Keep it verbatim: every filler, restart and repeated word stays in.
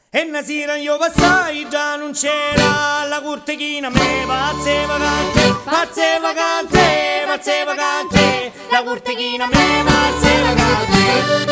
E una sera io passai già non c'era la cortechina me pazze vacante, pazze vacante, pazze vacante, la cortechina me pazze vacante.